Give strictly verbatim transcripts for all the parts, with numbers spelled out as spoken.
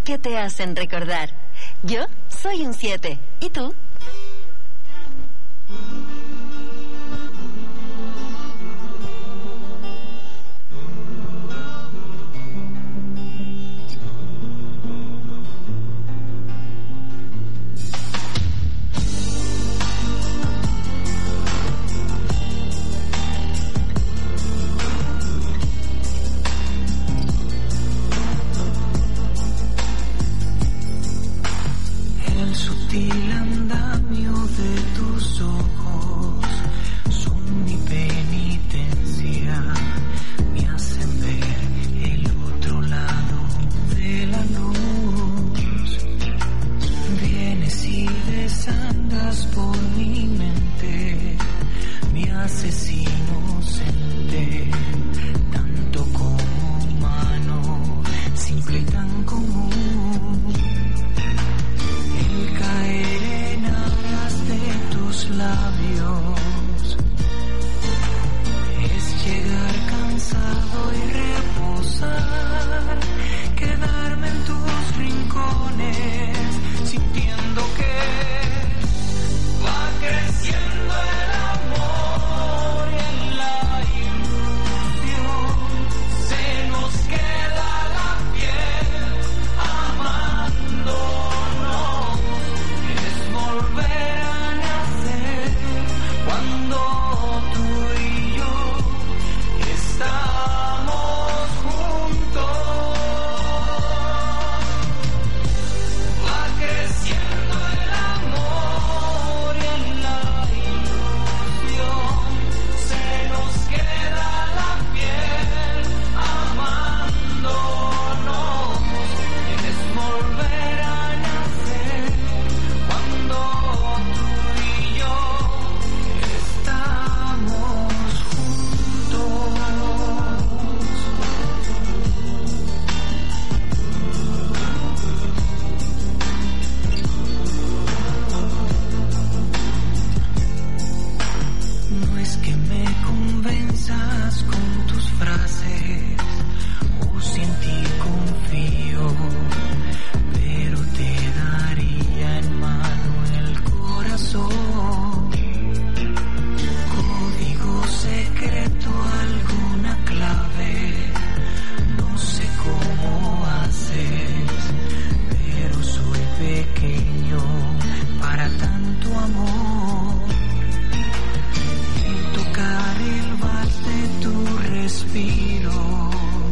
que te hacen recordar. Yo soy un siete. ¿Y tú? El andamio de tus ojos son mi penitencia, me hacen ver el otro lado de la luz. Vienes y desandas por mi mente, me haces inocente, tanto como humano, simple y tan común. Caer en aras de tus labios es llegar cansado y reposar, quedarme en tus rincones sintiendo que va creciendo el amor y en la ilusión se nos queda la piel amando. Volver a nacer cuando tú y yo estamos juntos. Va creciendo el amor y en la ilusión se nos queda la piel amándonos. Es volver a nacer cuando tú y yo estamos juntos. No es que me convenzas con tus frases, o si en ti confío, pero te daría en mano el corazón. Código secreto, alguna clave, no sé cómo haces, pero soy pequeño para tanto amor. El tocar el vals de tu respiro,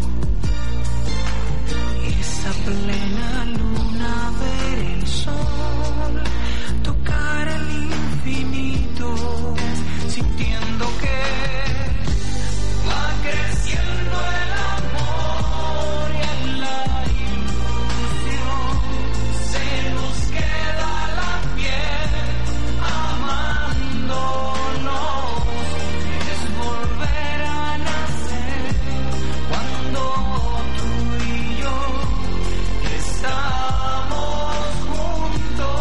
esa plena luna, ver el sol, tocar el infinito, sintiendo que va creciendo el amor y en la ilusión se nos queda la piel amándonos. Es volver a nacer cuando tú y yo estamos juntos.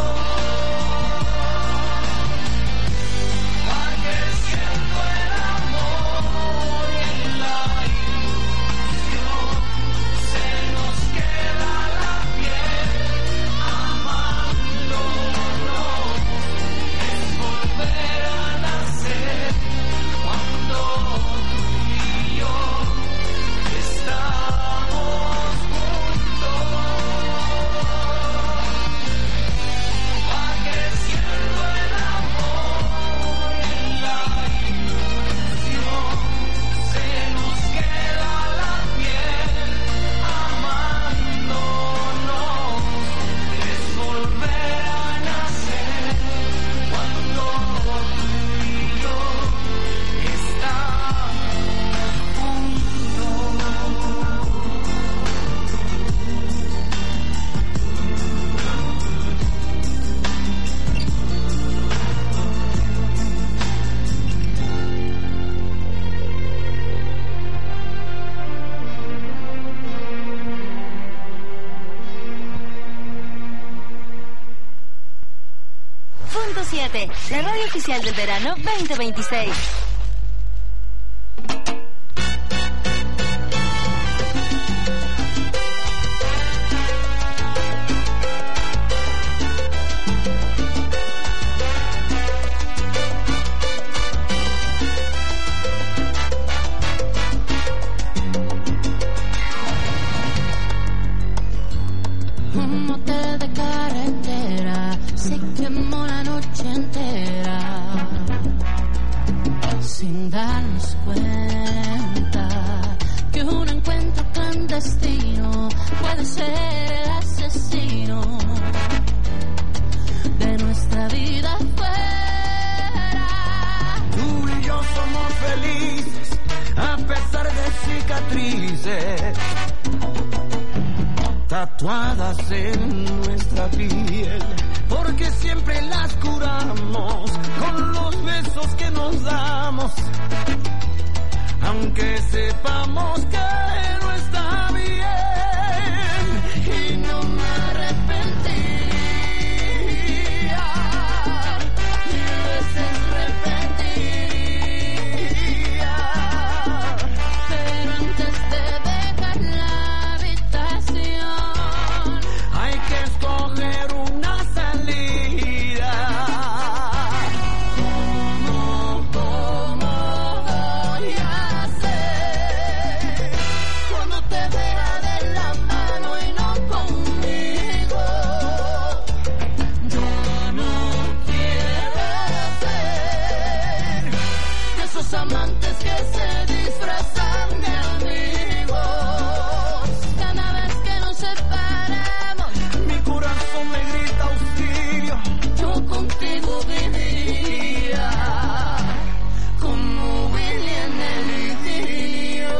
Va creciendo el amor y en la ilusión se nos queda la piel amándonos. Es volver a nacer cuando tú y yo estamos juntos. Va creciendo el amor y en la ilusión se nos queda la piel amándonos. Es volver a nacer cuando tú y yo estamos juntos. Punto siete, la radio oficial del verano veinte veintiséis. noche entera sin darnos cuenta que un encuentro clandestino puede ser el asesino de nuestra vida fuera. Tú y yo somos felices a pesar de cicatrices tatuadas en nuestra piel, porque siempre las curamos con los besos que nos damos, aunque sepamos que no está bien. Y no me arrepentiría, mil veces repetiría, pero antes de dejar la habitación hay que escoger una salida. ¿Cómo, cómo voy a hacer cuando te vea de la mano y no conmigo? Yo no quiero ser de esos amantes que se disfrazan de amigos. cada vez que nos separamos. Mi corazón me grita auxilio, Yo contigo viviría como Willy en el idilio.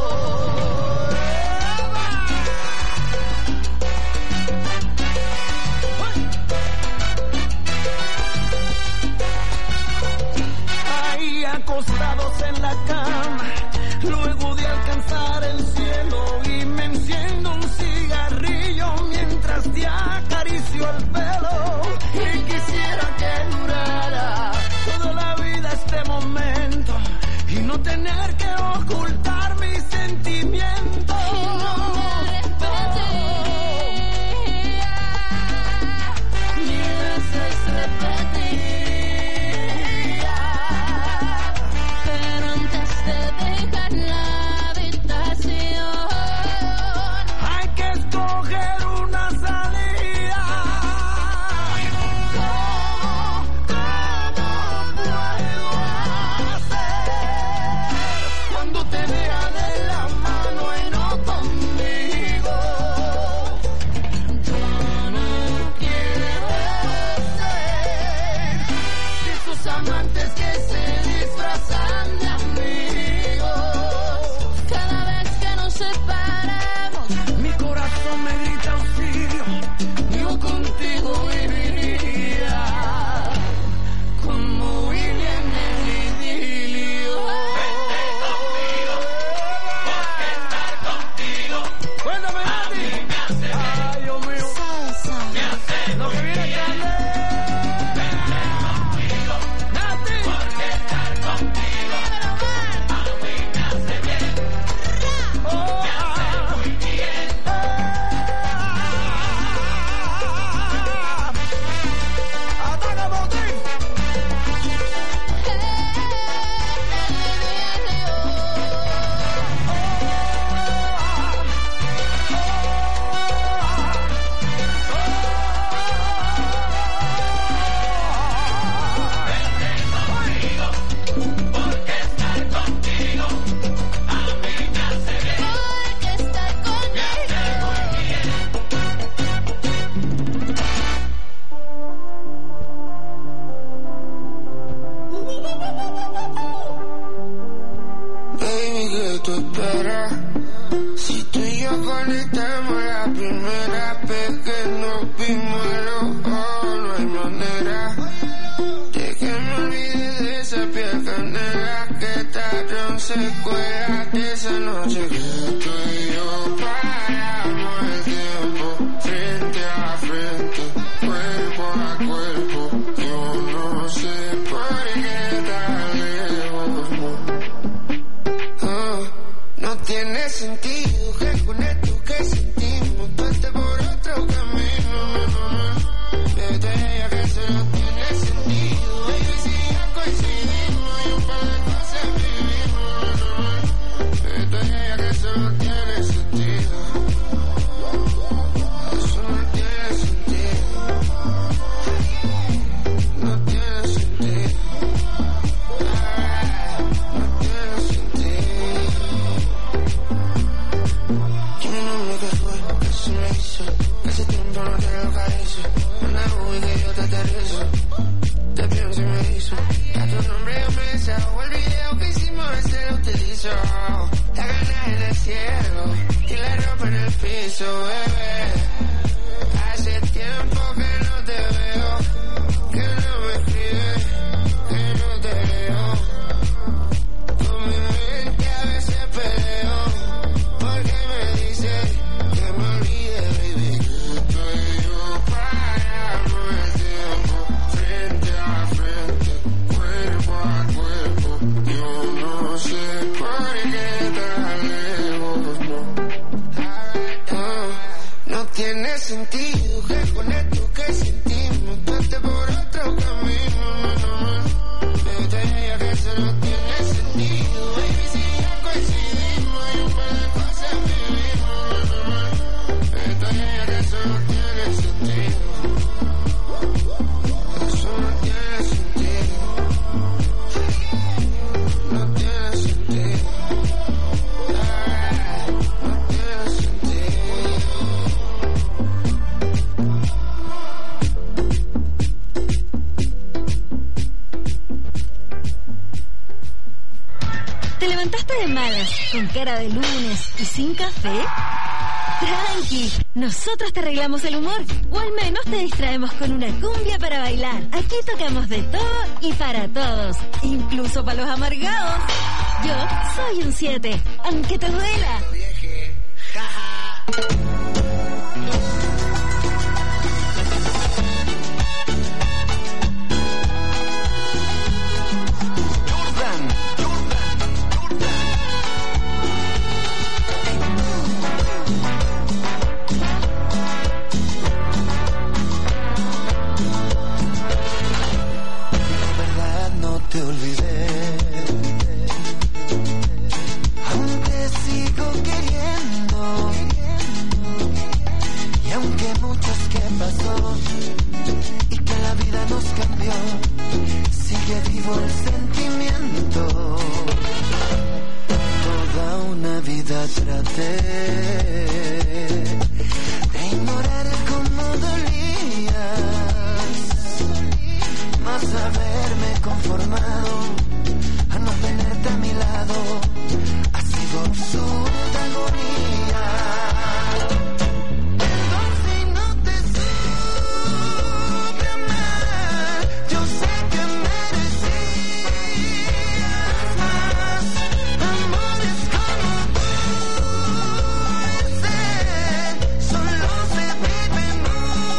ahí acostados en la cama, luego de alcanzar el cielo, y me enciendo un cigarrillo mientras te acaricio el pelo. Y quisiera que durara toda la vida este momento y no tener que ocultar mis sentimientos. Mil veces repetiría, pero antes de dejar la habitación Hay que escoger una salida. ¿Cómo, cómo puedo hacer cuando te vea de la mano y no conmigo? Yo no quiero ser de esos amantes que se disfrazan de amigos. cada vez que nos separamos. Mi corazón me grita auxilio, yo contigo viviría como Willy en el idilio. Vete conmigo, porque estar contigo, cuéntame, Nati. Ay, Dios mío, me hace lo que viene grande. Vete conmigo, Nati, porque estar contigo a mí me hace bien. Oh, me hace muy bien. Ataca, Bautín. Porque estar contigo a mí me hace bien. Porque estar Baby, ¿qué tú esperas? Si tú y yo conectamos la primera vez que nos vimos a los ojos, no hay manera de que me olvide de esa piel canela que tarde se cuela de esa noche que tú y yo paramos el tiempo frente a frente, cuerpo a cuerpo. Yo no sé por qué tan lejos, no. Oh, no tiene sentido que con esto que sentimos tú estés por otro camino, no, no, no. tú no tienes lo que dice. Una uy que yo te aterrizo. Te pienso y me hizo. A tu nombre yo me deshago. El video que hicimos ese lo utilizo. La gana en el cielo y la ropa en el piso, bebé. Hace tiempo que no te veo, que no me escribes, que no te veo. Con mi mente a veces peleo, porque me dice que me olvide, baby. Tú y yo paramos el tiempo, frente a frente, cuerpo a cuerpo. Yo no sé por qué tan lejos, no. Oh, no tiene sentido que con esto que sentimos pase por otro camino, no, no, no. Pero te diría que eso no tiene sentido, baby, si ya coincidimos y un par de cosas vivimos, no, no, no. Pero te diría que eso no tiene sentido. Eso no tiene sentido. No tiene sentido. Ah, no tiene sentido. ¿Te levantaste de malas, con cara de lunes y sin café? Tranqui, nosotros te arreglamos el humor, o al menos te distraemos con una cumbia para bailar. Aquí tocamos de todo y para todos, incluso para los amargados. Yo soy un siete, aunque te duela. Te olvidé, aunque sigo queriendo, y aunque muchos que pasó y que la vida nos cambió, sigue vivo el sentimiento. Toda una vida traté de ignorar cómo dolías, más haberme conformado a no tenerte a mi lado ha sido absurda agonía. Perdón si no te supe amar, yo sé que merecías más amores como tú. Ese solo se vive en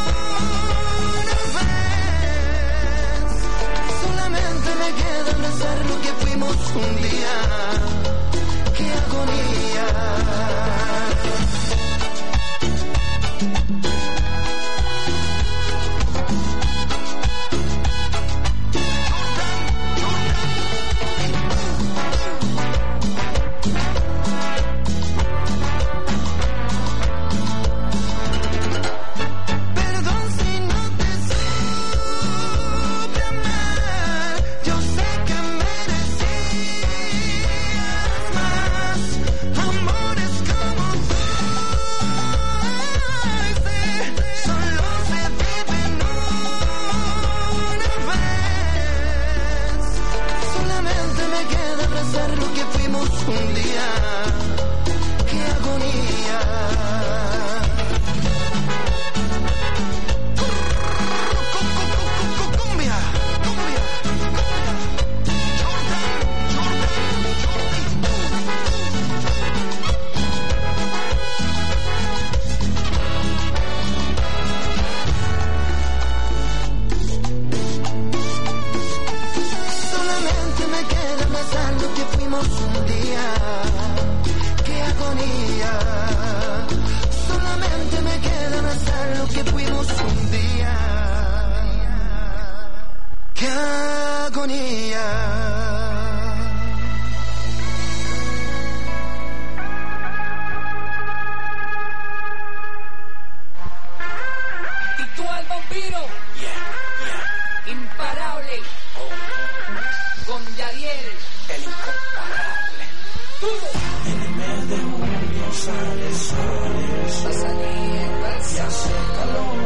una vez. Solamente me queda abrazar lo que fuimos un día. ¡Qué agonía! Perdón si no te supe amar, yo sé que merecías más amores como tú. Ese solo se vive en una vez. Solamente me queda abrazar lo que fuimos un día. ¡Qué agonía! Cumbia, cumbia, solamente me queda abrazar lo que fuimos un día. ¡Qué agonía! Solamente me queda abrazar lo que fuimos un día. ¡Qué agonía! Ritual vampiro. Imparable. Con Yadiel. El incomparable. En el mes de junio sale sol, Va a salir, va a y hace calor.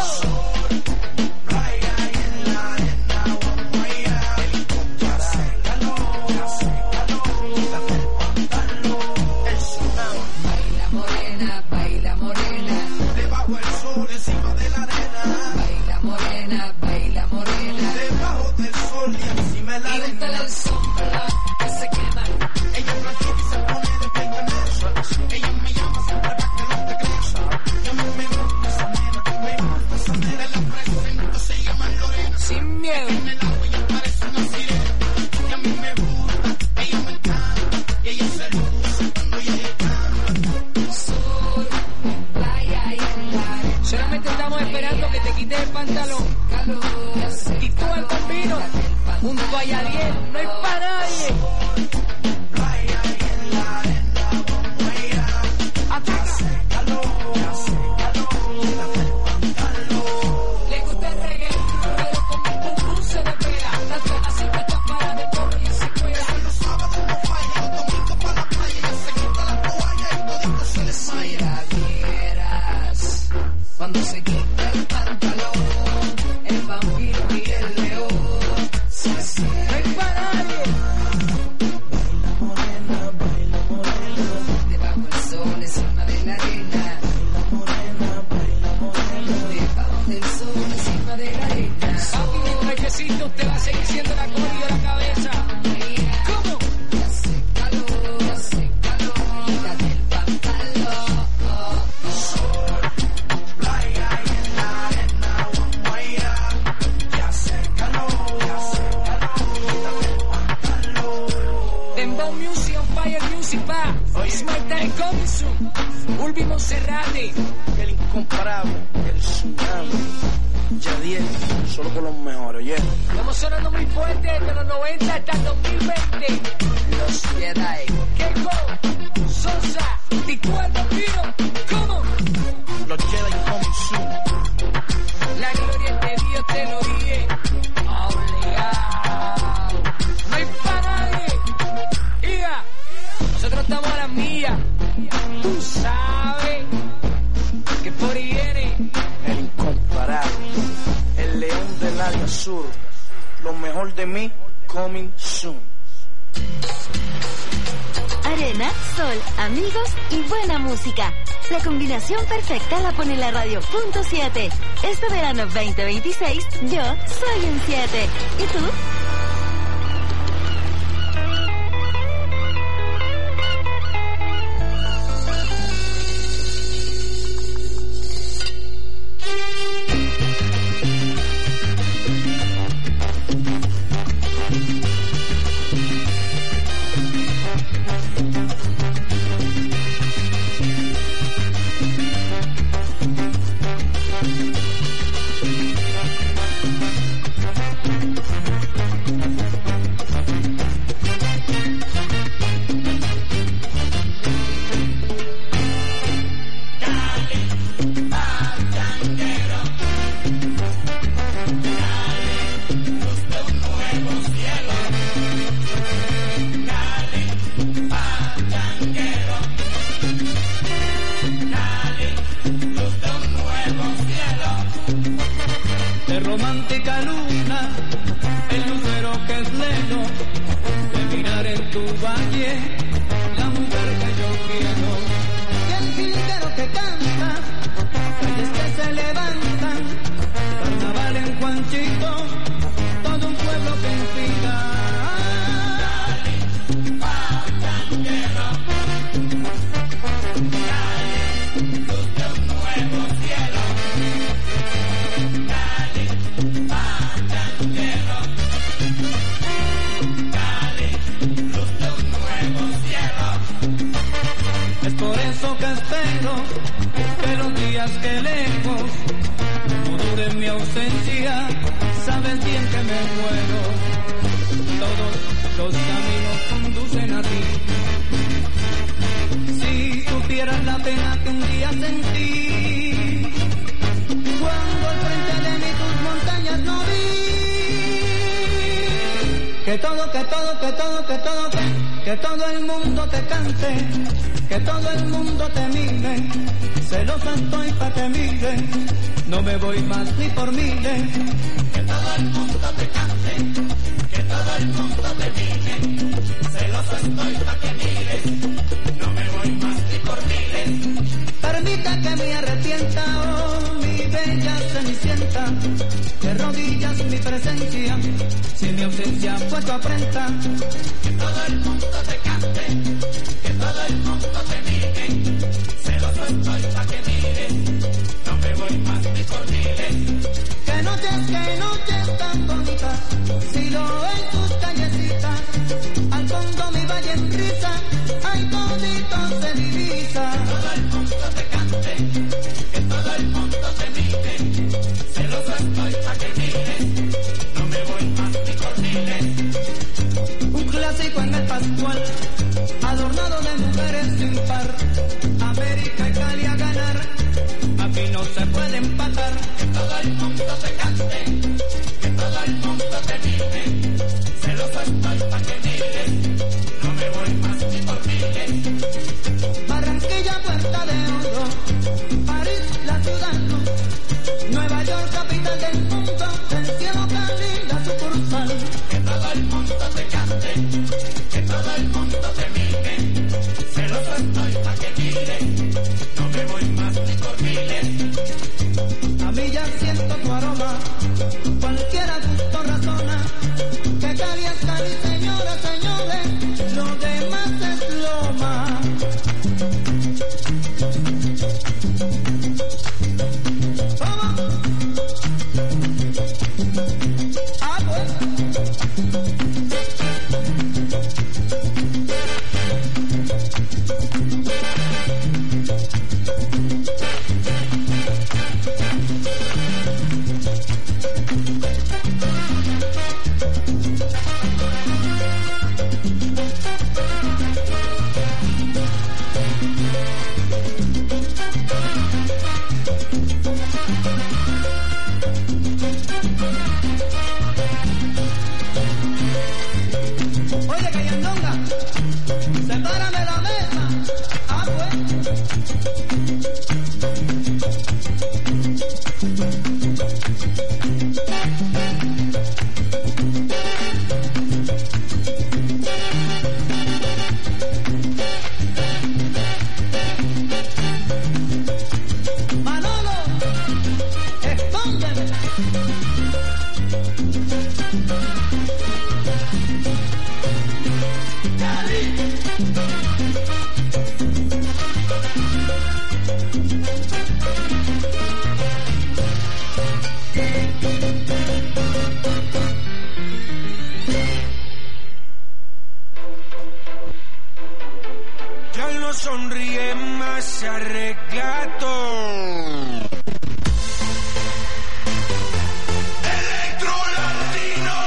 La combinación perfecta la pone la radio punto siete. Este verano veinte veintiséis, yo soy un siete. ¿Y tú? Que todo, que todo, que todo, que todo, que, que todo el mundo te cante, que todo el mundo te mire, celosa estoy pa' que mire, no me voy más ni por miles. Que todo el mundo te cante, que todo el mundo te mire. Celoso estoy pa' que mires, no me voy más ni por miles. Permita que me arrepienta, oh mi bella cenicienta. De rodillas mi presencia, si mi ausencia fue tu afrenta. Que todo el mundo te cante, que todo el mundo te mire. Celoso estoy pa' que mires, no me voy más ni por miles. Que noches, que noches tan bonitas, si lo en tus callecitas, al fondo mi valle en risa, ay todito se divisa. Que todo el mundo te cante, que todo el mundo te mire. Celoso estoy pa' que mires, no me voy más ni por miles. Un clásico en el Pascual, adornado de mujeres sin par. América y Cali a ganar, aquí no se puede empatar. Que todo el mundo te cante, que todo el mundo te mire. Celoso estoy pa' que mires, no me voy más ni por miles. Barranquilla, Puerta de Oro, París, la ciudad luz, Nueva York, capital del mundo, el cielo Cali, la sucursal. Que todo el mundo te cante, que todo el mundo te mire. Celoso estoy pa' que mires, no me voy más ni por miles. A mí ya siento tu aroma, cualquiera gusto razona. Que Cali es Cali, señoras, señores, lo demás es loma. ¿Cómo? Ah, pues. Oye, Cayandonga, sepárame la mesa. Ah, pues. Manolo, escóndeme. Ya no sonríe más, se arregla todo. Electro Latino,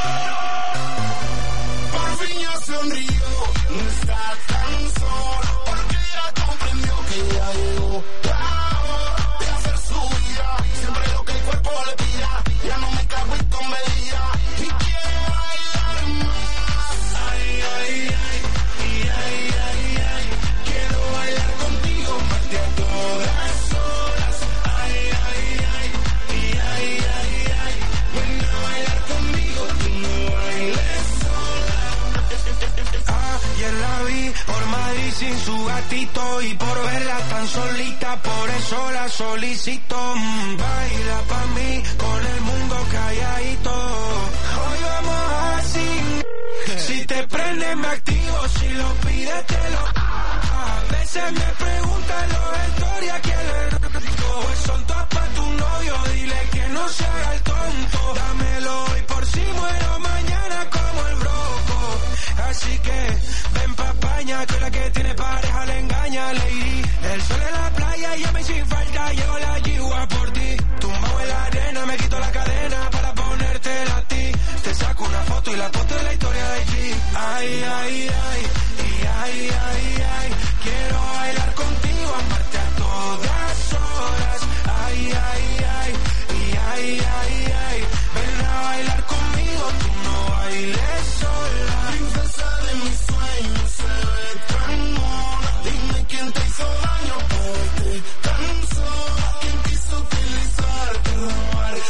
por fin ya sonrió, no está tan solo, porque ya comprendió que ya llegó la hora de hacer su vida, siempre lo que el cuerpo le pida, ya no me cago en comedia, y quiero bailar más, ay, ay, ay, y ay, ay, ay, quiero bailar contigo más de a todas horas, ay, ay, ay, y ay, ay, ay, ven a bailar conmigo, tú no bailes sola. Ayer la vi por Madrid sin su gatito y por verla tan solita, por eso la solicito. Mm, baila pa' mí con el mundo calladito. Hoy vamos así. Si te prende me activo, si lo pides te lo. A veces me preguntan los historias que le rico. Pues son todas pa' tu novio, dile que no se haga el tonto. Dámelo hoy por si muero mañana como el broco. Así que ven pa' España, que la que tiene pareja le engaña, lady. El sol en la playa y a mí sin falta llevo la yigua por ti. Tumbado en la arena, me quito la cadena para ponértela a ti. Te saco una foto y la foto de la historia de G. Ay, ay, ay, y ay, ay, ay. Quiero bailar contigo, amarte a todas horas. Ay, ay, ay, y ay, ay, ay. Ven a bailar conmigo, tú no bailes sola. Princesa de mis sueños, se ve tan mona. Dime quién te hizo daño, por qué tan sola. ¿Quién quiso utilizarte?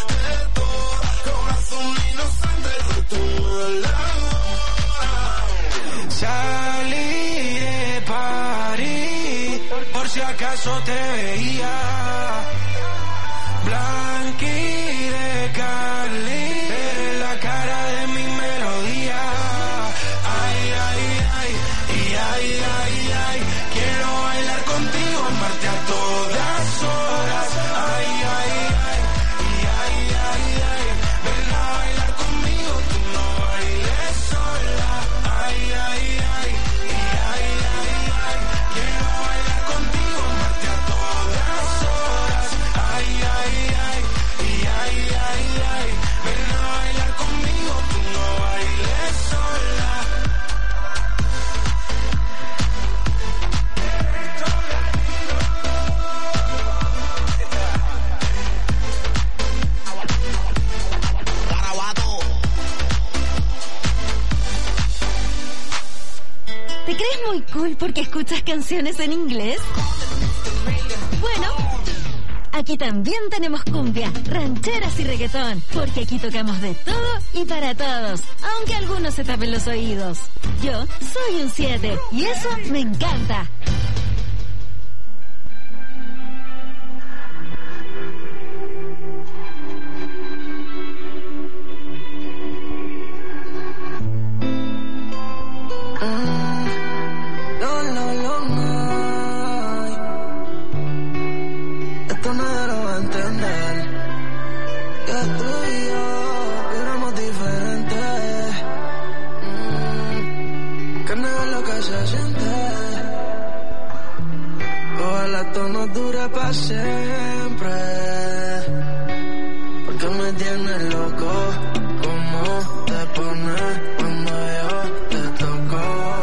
corazón inocente de tu lado. Salí de París, por si acaso te veía. Blanqui de Cali, eres la cara de mi melodía. Ay, ay, ay, y ay, ay, ay, quiero bailar contigo, amarte a todas horas. Ay, ay, ay, y ay, ay, ay, ven a bailar conmigo, tú no bailes sola. Ay, ay, ay, y ay, ay, ay, quiero bailar contigo, amarte a todas horas. Ay, ay, ay, y ay, ay, ay, ven a bailar conmigo, tú no bailes sola. ¿Te crees muy cool porque escuchas canciones en inglés? Bueno, aquí también tenemos cumbia, rancheras y reggaetón, porque aquí tocamos de todo y para todos, aunque algunos se tapen los oídos. Yo soy un siete y eso me encanta. No, no, no, no. Esto nadie lo va a entender. Que tú y yo éramos diferentes. Mm, que no es lo que se siente. Ojalá esto no dure para siempre. Porque me tienes loco. ¿Cómo te pones cuando yo te toco?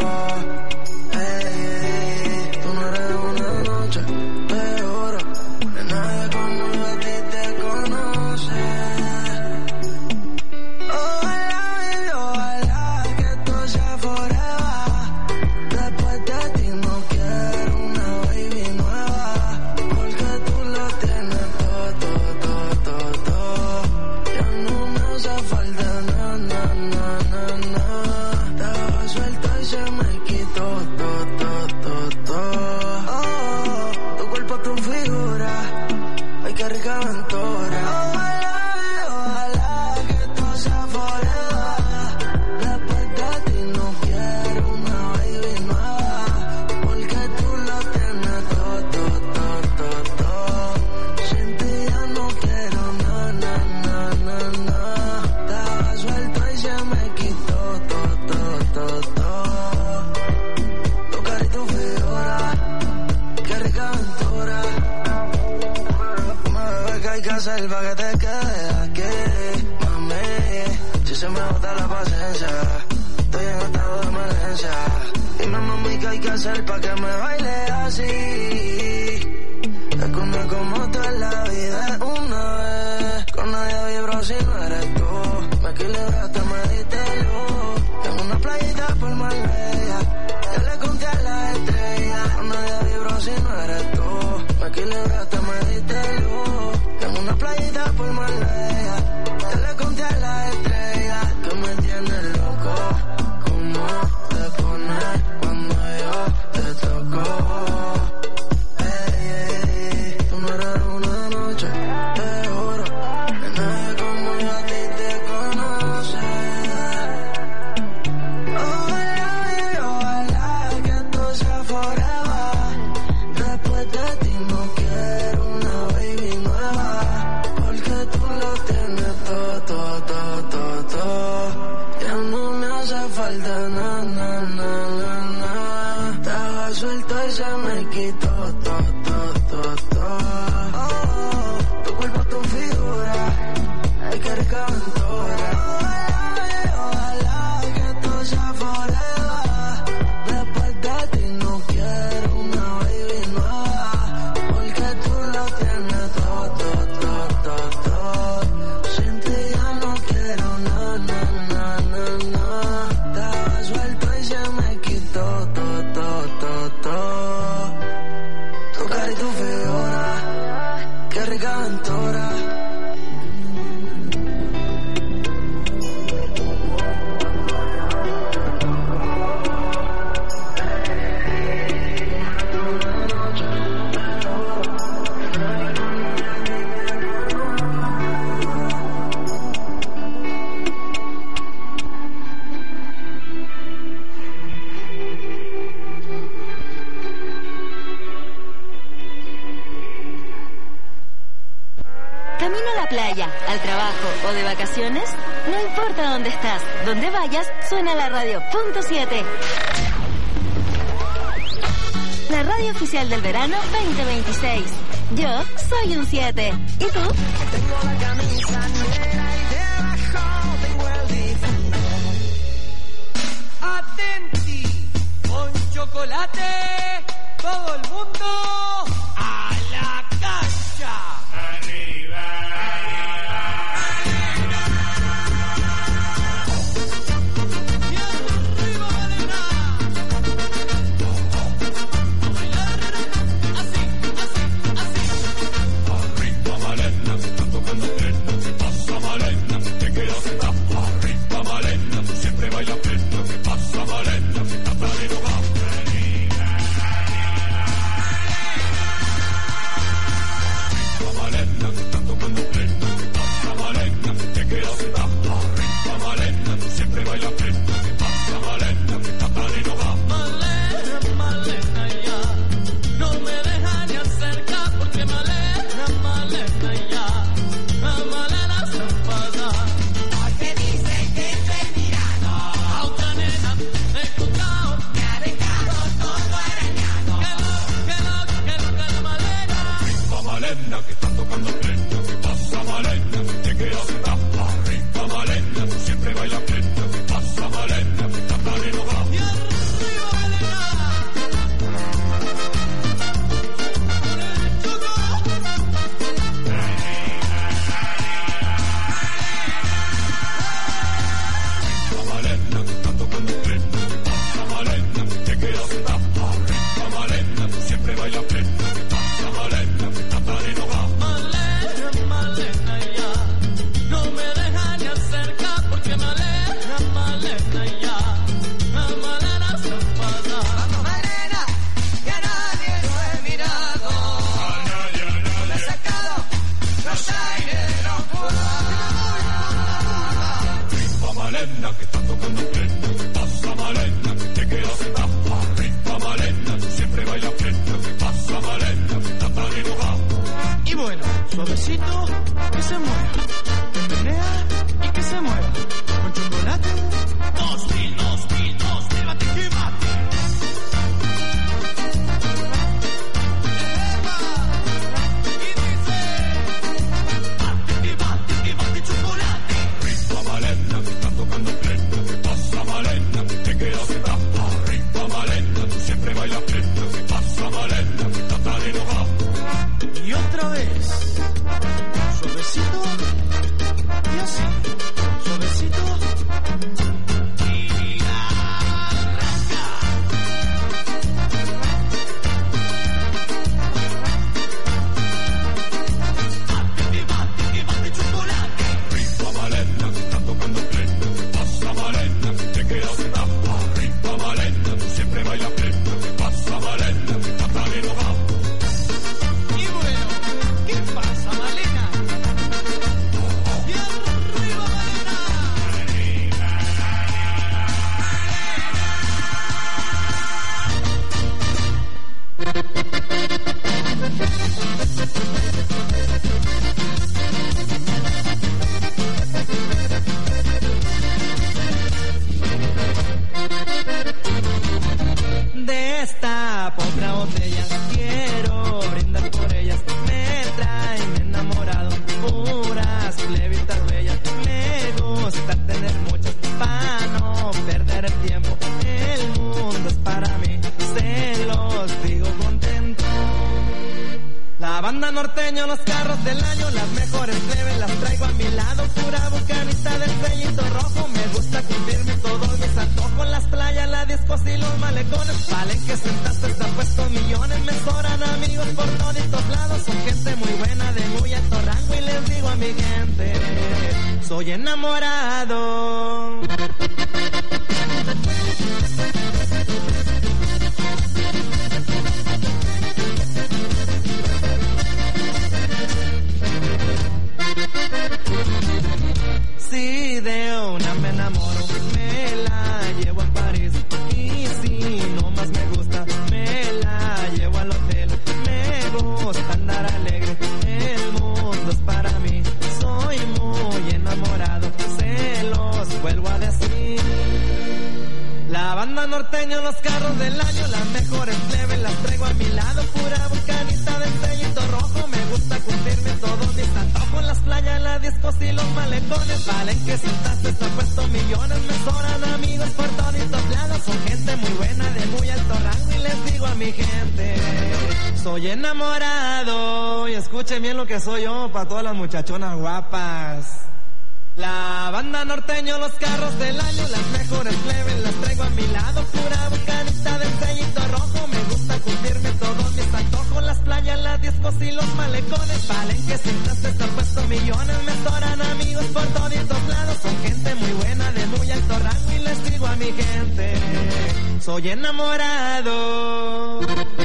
hacer pa' que te quedes aquí, mami? Si se me bota la paciencia, estoy en estado de emergencia. Dime, mami, ¿qué hay que hacer pa' que me baile así? Es que una como tú en la vida es una vez. Con nadie vibro si no eres tú. Me equilibraste, me diste luz. En una playita por Marbella, yo le conté a la estrella. Con nadie vibro si no eres tú. Me equilibraste, me diste luz. En una playita por Marbella, yo le conté a la estrella. Que me tienes loco, ¿cómo te pones cuando yo te toco? playa, al trabajo o de vacaciones? No importa dónde estás, donde vayas, suena la radio. Punto siete. La radio oficial del verano veinte veintiséis. Yo soy un siete. ¿Y tú? Tengo la camisa negra y debajo tengo el difunto. Atenti, con chocolate, todo el mundo a la cancha. Arriba, arriba, y arriba, Malena. A bailar, así, así, así. Arriba Malena, se están tocando plena. ¿Qué pasa Malena? Te quedas sentada. Arriba Malena, siempre baila plena. ¿Qué pasa Malena? Que está tan enojada. Arriba Malena, se están tocando plena. ¿Qué pasa Malena? Te quedas sentada. Arriba Malena, siempre baila plena. ¿Qué pasa Malena? Que está tan enojada. Malena, Malena, ya no me deja ni acercar porque Malena, Malena, ya la Malena se enfada. Porque dice que estoy mirando a otra nena, me he encontrado, me ha dejado todo arañado. Que lo, que lo, que lo, que lo, Malena. Arriba Malena, que están tocando plena. ¿Qué pasa Malena? Te quedas sentada. Arriba Malena, siempre baila plena. ¿Qué pasa Malena? Que está tan enojada. Y arriba, Malena. Con el chuco. Arriba Malena, que están tocando plena. ¿Qué pasa Malena? Te quedas sentada. Arriba Malena, siempre baila plena. ¿Qué pasa Malena? Que está tan enojada. Malena, Malena, ya no me deja ni acercar porque Malena, Malena, ya la Malena se enfada. Vamos, Malena, que a nadie lo he mirado. Me he sacado los aires de locura. Arriba Malena, que están tocando plena. ¿Qué pasa Malena? Te quedas sentada. Arriba Malena, siempre baila plena. ¿Qué pasa Malena? Que está tan enojada. Y bueno, suavecito, que se mueva. Que menea y que se mueva. Con chocolate. Dos mil, dos mil, dos mil, bate que bate. Eva, y dice, bate que bate, que bate chocolate. Arriba Malena, que están tocando plena. ¿Qué pasa Malena? Te quedas sentada. Arriba Malena, siempre baila plena. ¿Qué pasa Malena? Que está tan enojada. Y otra vez, suavecito, y así, suavecito, y arranca. Bate, que bate, que bate chocolate. Arriba Malena, que están tocando plena. ¿Qué pasa Malena? Te quedas sentada. Arriba Malena, siempre baila plena. ¿Qué pasa Malena? Que está tan enojada. Y bueno, ¿qué pasa, Malena? Y arriba, Malena. Destapo otra botella, quiero brindar por ellas. Me traen enamorado, puras plebitas bellas. Me gusta tener muchas para no perder el tiempo. El mundo es para mí, se los digo contento. La banda norteño, los carros del año, las mejores plebes las traigo a mi lado. Pura bucanita del sellito rojo, me gusta cumplirme todos mis antojos. Las playas, la discos y los malecones, valen que sentaste, está puesto millones. Me sobran amigos por todos lados, son gente muy buena de muy alto rango. Y les digo a mi gente, soy enamorado. Si de una me enamoro, me la llevo a París. Y si no más me gusta, me la llevo al hotel. Me gusta andar alegre, el mundo es para mí. Soy norteño, los carros del año, las mejores plebes las traigo a mi lado, pura bocanita de sellito rojo, me gusta cumplirme todos mis antojos, las playas, las discos y los malecones, valen que sientas está puesto millones, me sobran amigos por toditos lados, son gente muy buena de muy alto rango y les digo a mi gente, soy enamorado, y escuchen bien lo que soy yo, para todas las muchachonas guapas. La banda norteño, los carros del año, las mejores plebes las traigo a mi lado, pura bocanita de sellito rojo, me gusta cumplirme todos mis antojos, las playas, las discos y los malecones, valen que sientas está puesto millones, me sobran amigos por toditos lados, son gente muy buena de muy alto rango y les digo a mi gente, soy enamorado.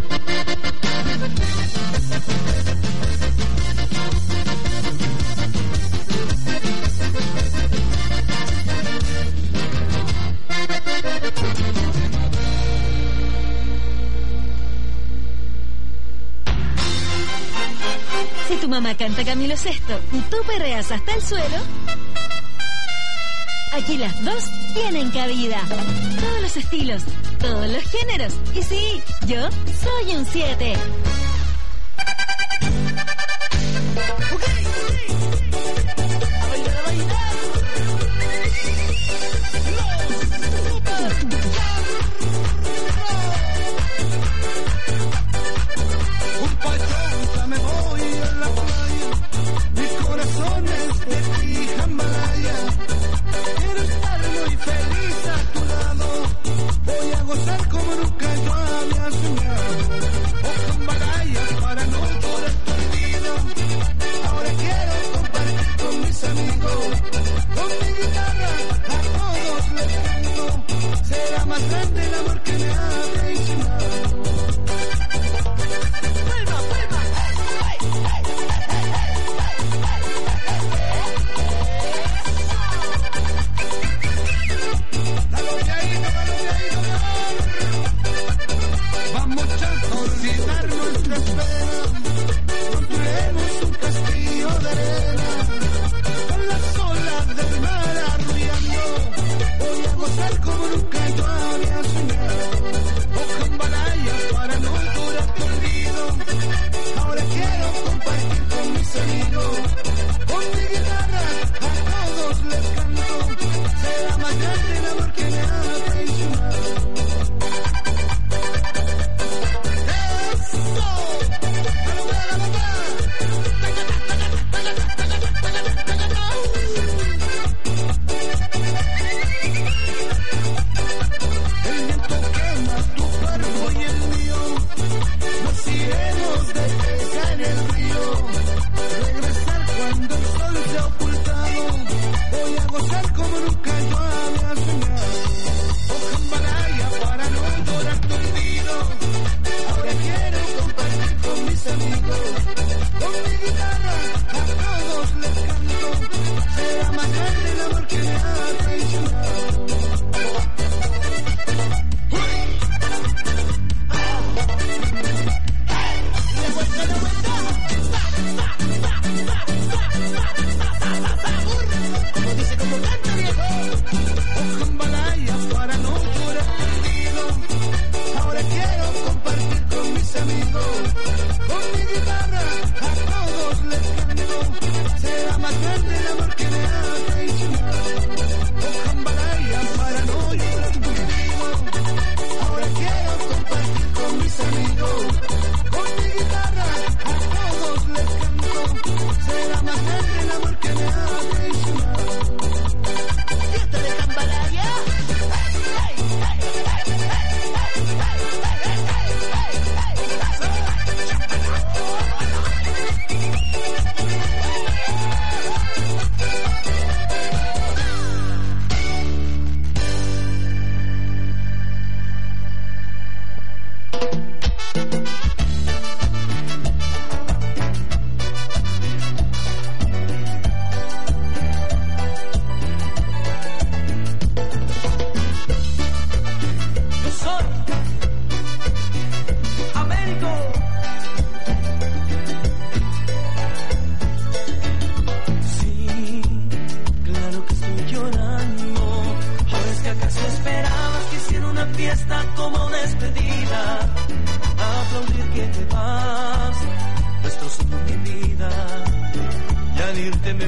Si tu mamá canta Camilo Sesto y tú perreas hasta el suelo, aquí las dos tienen cabida. Todos los estilos, todos los géneros. Y sí, yo soy un siete.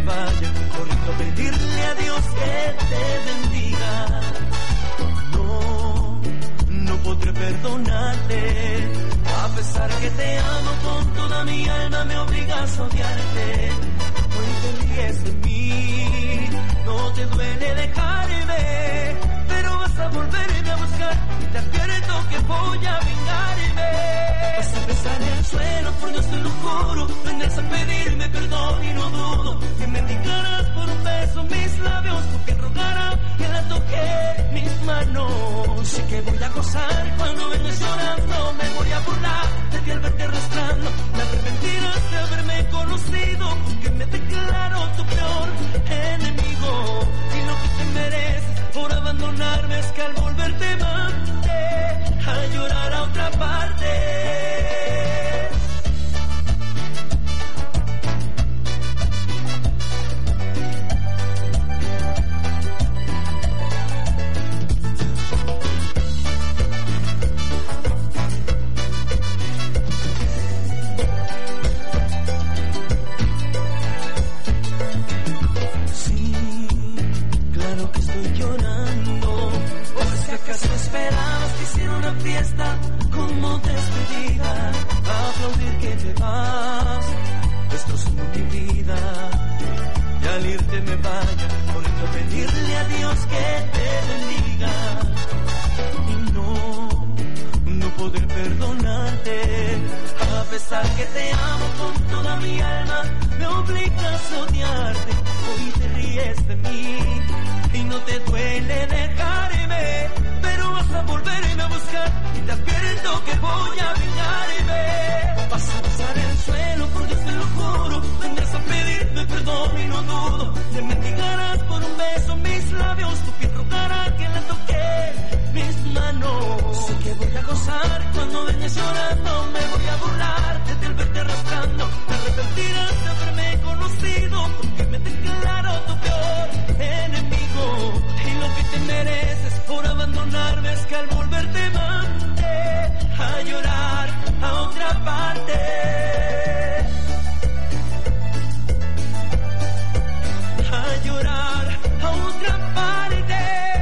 vaya corriendo a pedirle a Dios que te bendiga. No, no podré perdonarte, a pesar que te amo con toda mi alma, me obligas a odiarte. Hoy te ríes de mí, no te duele dejarme, pero vas a volverme a buscar y te advierto que voy a vengarme. Vas a besar el suelo, por Dios te lo juro, vendrás a pedirme perdón y no dudo que me indicarás por un beso mis labios, porque rogará que la toque mis manos. Sé que voy a gozar cuando vengas llorando, me voy a burlar de ti al verte arrastrando, me arrepentirás de haberme conocido, porque me declaro tu peor enemigo, y lo que te mereces por abandonarme es que al volverte mandé a llorar a otra parte. ¿Acaso esperabas que hiciera una fiesta como despedida? Aplaudir que te vas, destrozando mi vida, y al irte me vaya corriendo a pedirle a Dios que te bendiga. Y no, no podré perdonarte, a pesar que te amo con toda mi alma, me obligas a odiarte. Hoy te ríes de mí y no te duele dejarme, pero vas a volverme a buscar y te advierto que voy a vengarme. Vas a besar el suelo, por Dios te lo juro, vendrás a pedirme perdón y no dudo te mendigarás por un beso mis labios, tu piel rogará que la toque mis manos. Sé que voy a gozar cuando vengas llorando, me voy a burlar de ti al verte arrastrando, te arrepentirás de haberme conocido, porque me declaro tu peor enemigo, y lo que te mereces por abandonarme es que al volverte mandé a llorar a otra parte. A llorar a otra parte.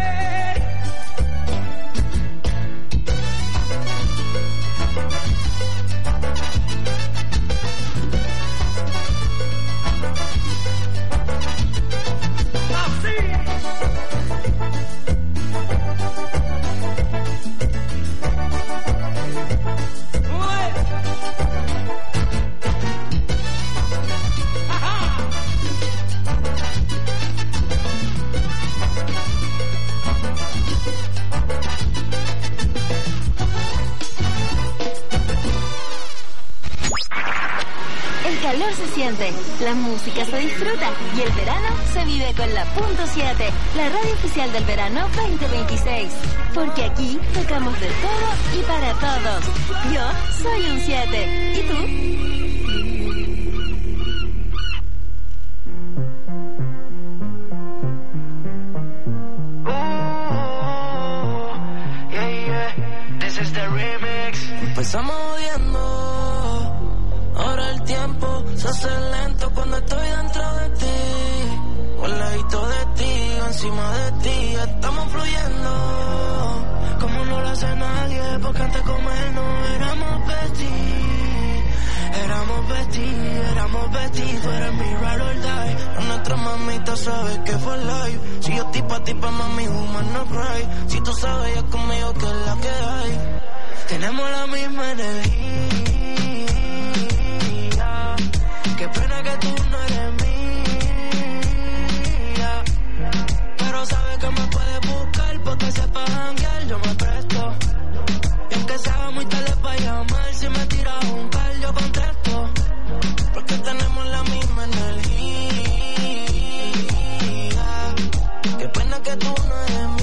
El calor se siente, la música se disfruta y el verano se vive con la punto siete, la radio oficial del verano veinte veintiséis. Porque aquí tocamos de todo y para todos. Yo soy un siete. ¿Y tú? Empezamos odiando, ahora el tiempo se hace lento cuando estoy dentro de ti, o al ladito de ti, o encima de ti, estamos fluyendo, como no lo hace nadie, porque antes de comer no éramos besties, éramos besties, éramos besties, tú eres mi ride or die, a nuestra mamita sabes que fue live, si yo tipa tipa mami, woman no cry, si tú sabes ya conmigo que es la que hay. Tenemos la misma energía. Qué pena que tú no eres mía. Pero sabes que me puedes buscar porque sepa janguear, yo me presto. Y aunque sea muy tarde para llamar, si me tiras un call yo contesto. Porque tenemos la misma energía. Qué pena que tú no eres mía.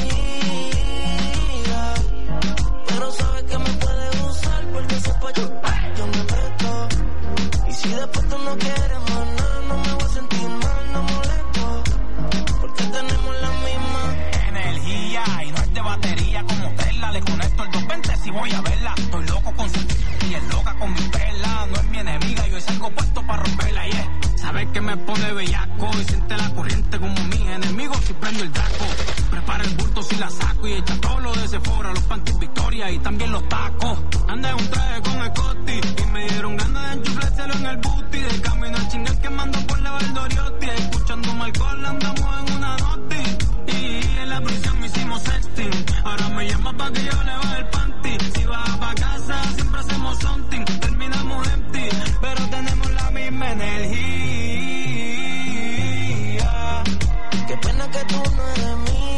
Sabes que me puedes usar porque sepa yo, yo me presto. Y si después tú no quieres más nada, no me voy a sentir mal, no molesto. Porque tenemos la misma energía y no es de batería como Tesla. Le conecto el doscientos veinte si voy a verla. Estoy loco con su y es loca con mi perla. No es mi enemiga, yo es algo puesto para romperla. Yeah. Sabes que me pone bellaca corriente como mis enemigos si prendo el taco. Prepara el bulto si la saco y echa todo lo de Sephora, los panties Victoria y también los tacos. Anda en un traje con Scotty y me dieron ganas de enchuflárselo en el booty. De camino al chingal que mando por la Valdoriotti, escuchando Malcol andamos en una noti. Y en la prisión me hicimos sexting, ahora me llama pa' que yo le baje el panty. Si vas pa' casa siempre hacemos something, terminamos empty, pero tenemos la misma energía. Qué pena que tú no eres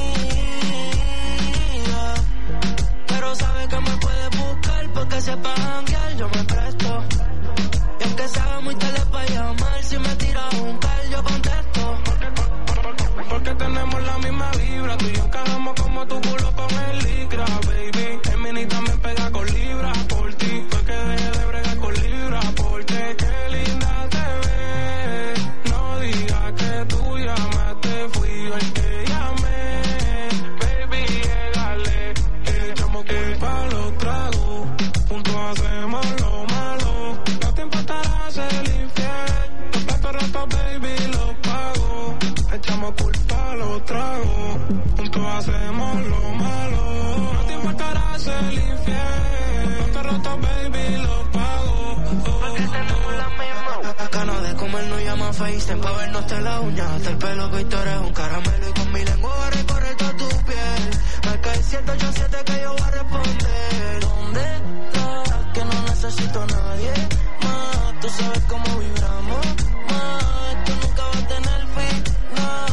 mía, pero sabes que me puedes buscar porque sepa janguear, yo me presto. Y aunque sea muy tarde para llamar, si me tiras un cal yo contesto. Porque tenemos la misma vibra, tú y yo encajamos como tu culo con el licra, baby. El mini también pega con libras por ti, fue que dejé de bregar con libras por ti. Qué linda te ves, no digas que tú llamaste, fui yo el que llamé. Baby, llegale, echamos culpa los tragos, juntos hacemos lo malo. No te importará ser infiel, los platos rotos, baby, los pago. Echamos culpa los tragos, juntos hacemos lo malo. No te importará ser infiel, los platos rotos, baby, los pago. Porque tenemos la misma ganas de comer, no llama FaceTime pa' vernos de la uña hasta el pelo, que tú eres un caramelo y con mi lengua recorre toda tu piel. Marca el siete ocho siete que yo voy a responder. ¿Dónde estás? Que no necesito a nadie más, tú sabes cómo vibramos más, esto nunca va a tener fin, no.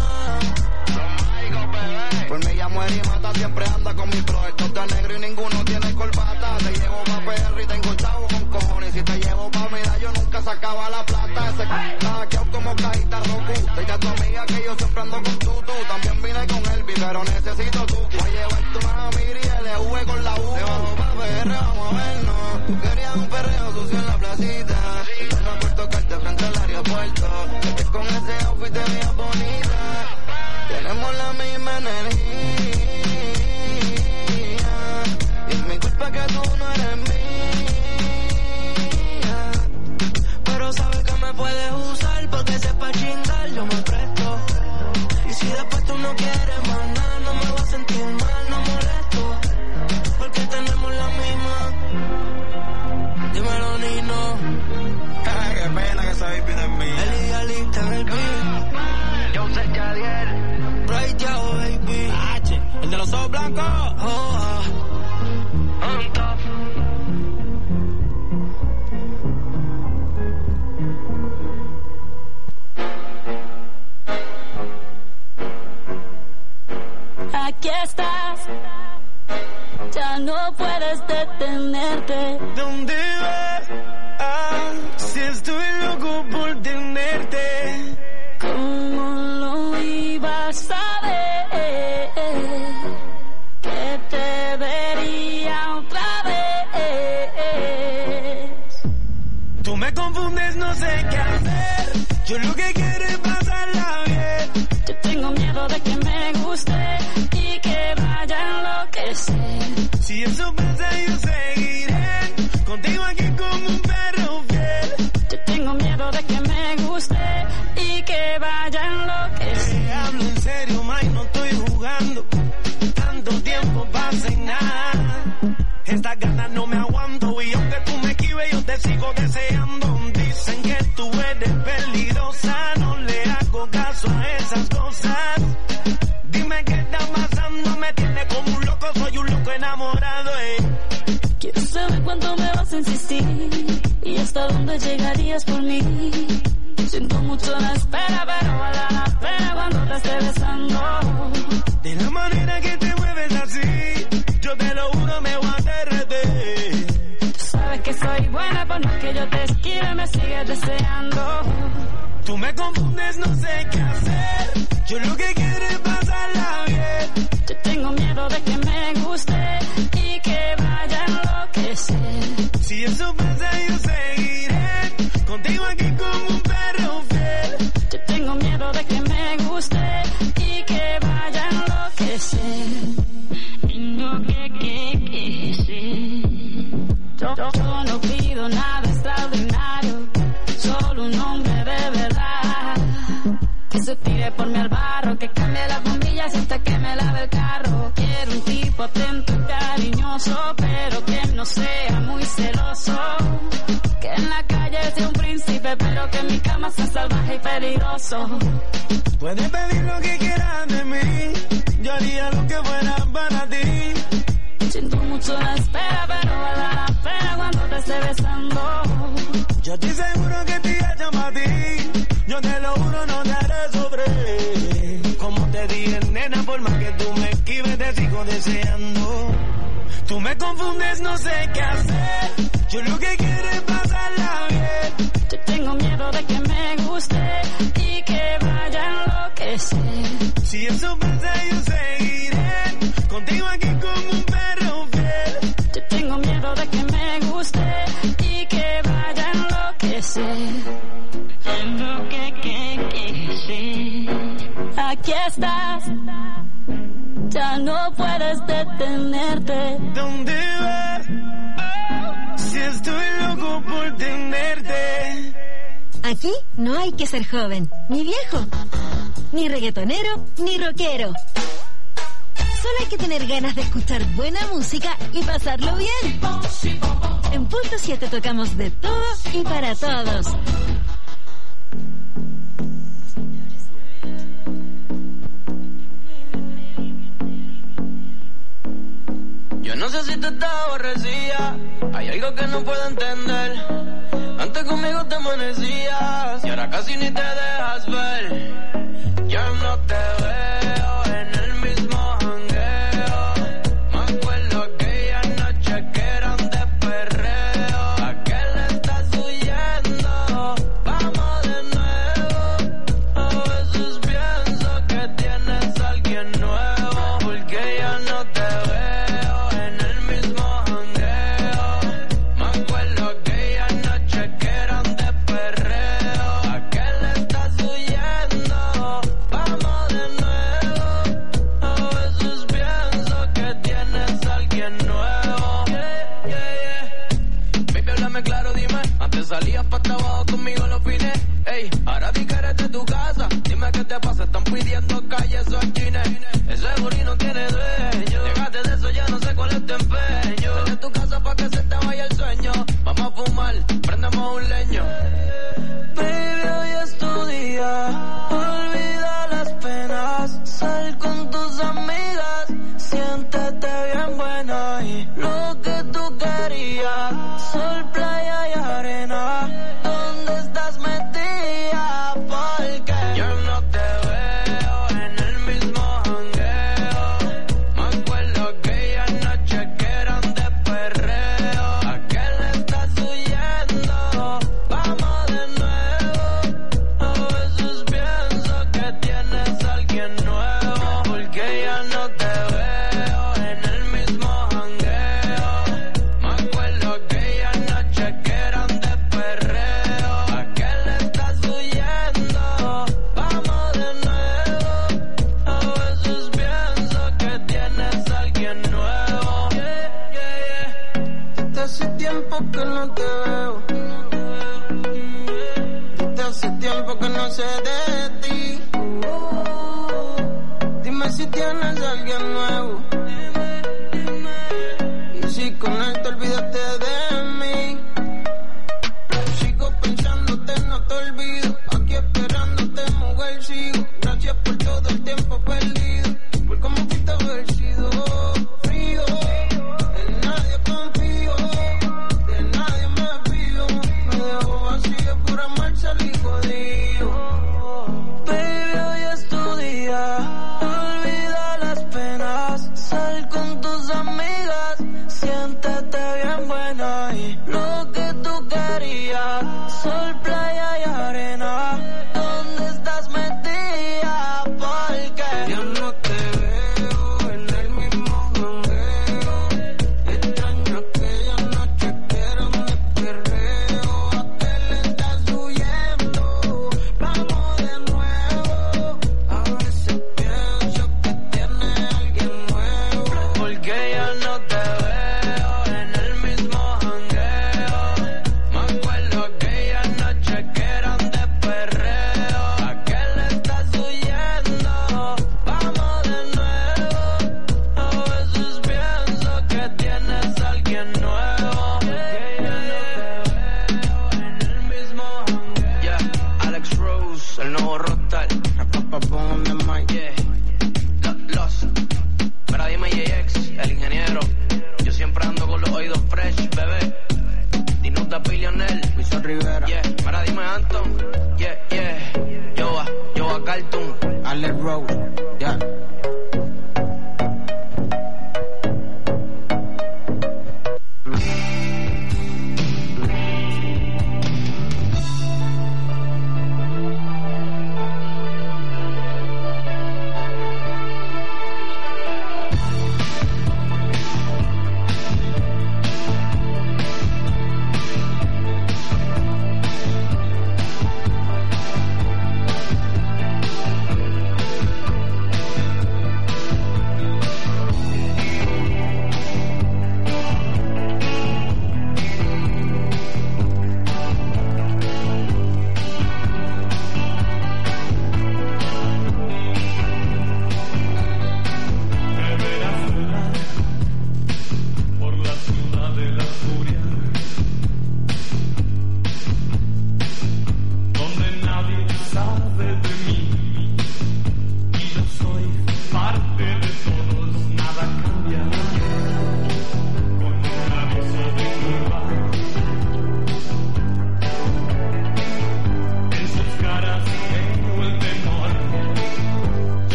Por mí ya muere y mata, siempre anda con mi flow. Estos de negro y ninguno tiene corbata. Te llevo pa' P R y tengo chavo con cojones. Si te llevo pa' mira, yo nunca sacaba la plata. Ese caqueado como cajita Roku. Dile a tu amiga que yo siempre ando con tu, tú. También vine con Elvis, pero necesito tú. Voy a llevarte una miri y L V con la U. Te bajo pa' P R, vamos a vernos. Tú querías un perreo sucio en la placita. Yo no puedo tocarte frente al aeropuerto. Es que con ese outfit te veías bonita. Tenemos la misma energía, y es mi culpa que tú no eres mía, pero sabes que me puedes usar porque sepa chingar, yo me presto. Y si después tú no quieres más nada, no me vas a sentir mal, no molesto, porque tenemos la misma. Dímelo, Nino. Ay, qué pena que esa baby no es mía. El idealista en el beat. yo sé Jadiel. Right out, baby. H, el de los ojos blancos. Oh, ah. On top. Aquí estás, ya no puedes detenerte. ¿Dónde vas? Ah, si estoy loco por tenerte. ¿Cómo lo ibas a ver? Que te vería otra vez. Tú me confundes, no sé qué hacer. Yo lo que quiero es pasarla bien. Yo tengo miedo de que me guste y que vaya a enloquecer. Si eso pasa, yo seguiré contigo aquí como un perro fiel. Yo tengo miedo de que me guste y que vaya a enloquecer. Te hablo en serio, Mike, no estoy jugando. Tanto tiempo pasa en nada. Estas ganas no me aguanto y aunque tú me esquives, yo te sigo deseando. Dicen que tú eres peligrosa, no le hago caso a esas cosas. Dime qué está pasando, me tiene como un loco, soy un loco enamorado, eh. Quiero saber cuánto me vas a insistir y hasta dónde llegarías por mí. Siento mucho la espera, pero vale la pena cuando te esté besando. De la manera que te mueves así, yo te lo juro, me voy a derretir. Tú sabes que soy buena, por más que yo te esquive, me sigues deseando. Tú me confundes, no sé qué hacer. Yo lo que quiero es pasarla bien. Yo tengo miedo de que me guste y que vaya a enloquecer. Si eso pasa, yo seguiré contigo aquí como un perro fiel. Yo tengo miedo de que me guste y que vaya a enloquecer. No, que, que, que, sí. Yo, yo no pido nada extraordinario, solo un hombre de verdad que se tire por mi alba barro, que cambie las bombillas hasta que me lave el carro. Quiero un tipo atento y cariñoso, pero que no sea muy celoso. Que en la calle sea un príncipe, pero que en mi cama sea salvaje y peligroso. Puedes pedir lo que quieras de mí, yo haría lo que fuera para ti. Siento mucho la espera, pero vale la pena cuando te esté besando. Yo estoy seguro que te hecho para ti, yo te lo juro, no te haré sobre. Como te dije, nena, por más que tú me esquives, te sigo deseando. Tú me confundes, no sé qué hacer, yo lo que quiero es pasarla bien. Yo tengo miedo de que me guste y que vaya a enloquecer. Si eso pasa, yo seguiré contigo aquí como un perro fiel. Yo tengo miedo de que me guste y que vaya a enloquecer. Enloquecer. Aquí estás, ya no puedes detenerte. ¿Dónde vas? Si estoy loco por tenerte. Aquí no hay que ser joven, ni viejo, ni reggaetonero, ni rockero. Solo hay que tener ganas de escuchar buena música y pasarlo bien. En Punto siete tocamos de todo y para todos. Yo no sé si te estás aborrecida, hay algo que no puedo entender. Antes conmigo te amanecías y ahora casi ni te dejas ver. Ya no te veo en el mismo jangueo. Me acuerdo aquella noche que eran de perreo. ¿A qué le estás huyendo? Vamos de nuevo. A veces pienso que tienes a alguien nuevo, porque ya no te veo. Salías pa' trabajo conmigo los fines, ey, ahora di que eres de tu casa. Dime qué te pasa, están pidiendo calles o chines. Ese booty no tiene dueño. Déjate de eso, ya no sé cuál es tu empeño. Vete a tu casa pa' que se te vaya el sueño. Vamos a fumar, prendemos un leño. Baby, hoy es tu día, olvida las penas. Sal con tus amigas, siéntete bien buena. Y lo que tú querías, sol, playa y arena. ¿Dónde estás metida? Porque yo no te veo en el mismo hangar. Yeah.